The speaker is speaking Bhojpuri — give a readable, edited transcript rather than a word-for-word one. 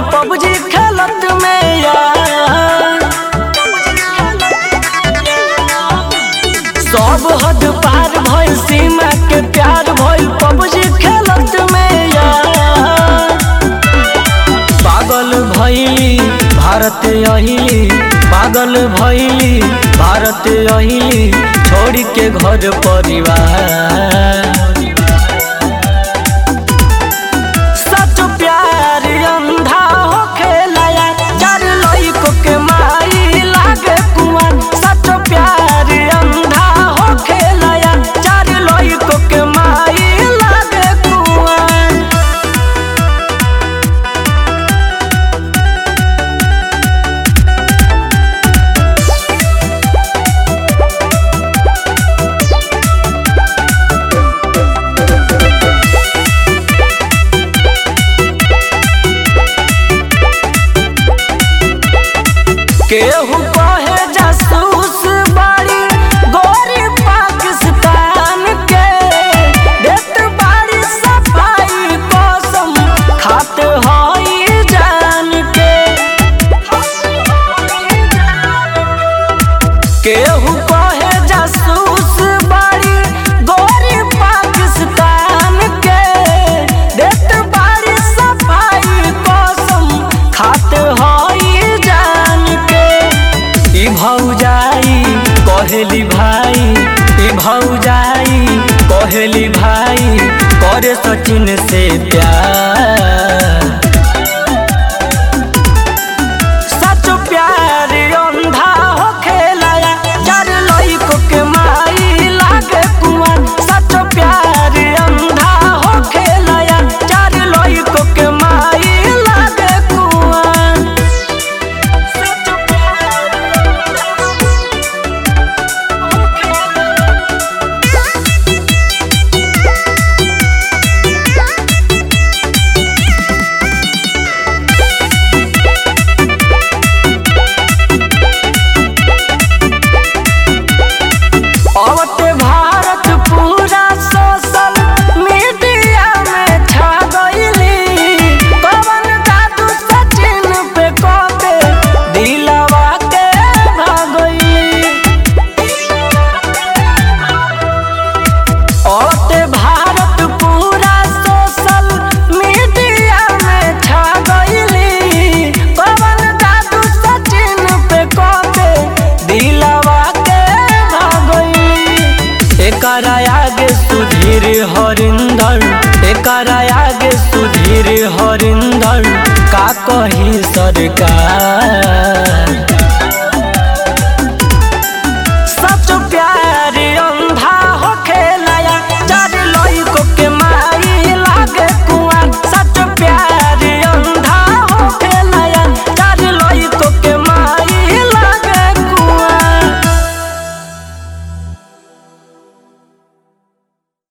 पबजी खेलत में यार। सब हद पार भइल सीमा के प्यार भइल पबजी खेलत में यार। पागल भइली भारत अहिली, पागल भइली भारत अहिली, छोड़ के घर परिवार। सच प्यार अंधा हो खेलाया, चार लइको के माई लागे कुआं। सच प्यार अंधा हो खेलाया, चार लइको के माई लागे कुआं। केहू कहे जासूस बाड़ी गोरी पाकिस्तान के, देत बाड़ी सफाई कसम खात हई जान के। केहू कहे जासूस बाड़ी गोरी पाकिस्तान के, देत बाड़ी सफाई कसम खात हई जान के। ई भौजाई कहेली भाई, ई भौजाई कहेली भाई, करे सचिन से प्यार। सच प्यार अंधा हो खेलाया, चार लइको के माई लागे कुआं। सच प्यार अंधा हो खेलाया, चार लइको के माई लागे कुआं। सच प्यार अवते भारत पूरा सोशल मीडिया में छा गईली। पवन दादू सचिन पे कके दिलवा के भागईली। अवते भारत पूरा सोशल मीडिया में छा गईली। पवन दादू सचिन पे कके दिलवा के भागईली। एकरा आगे सुधीर हरिंदर, एकरा आगे सुधीर हरिंदर, का कही सरकार।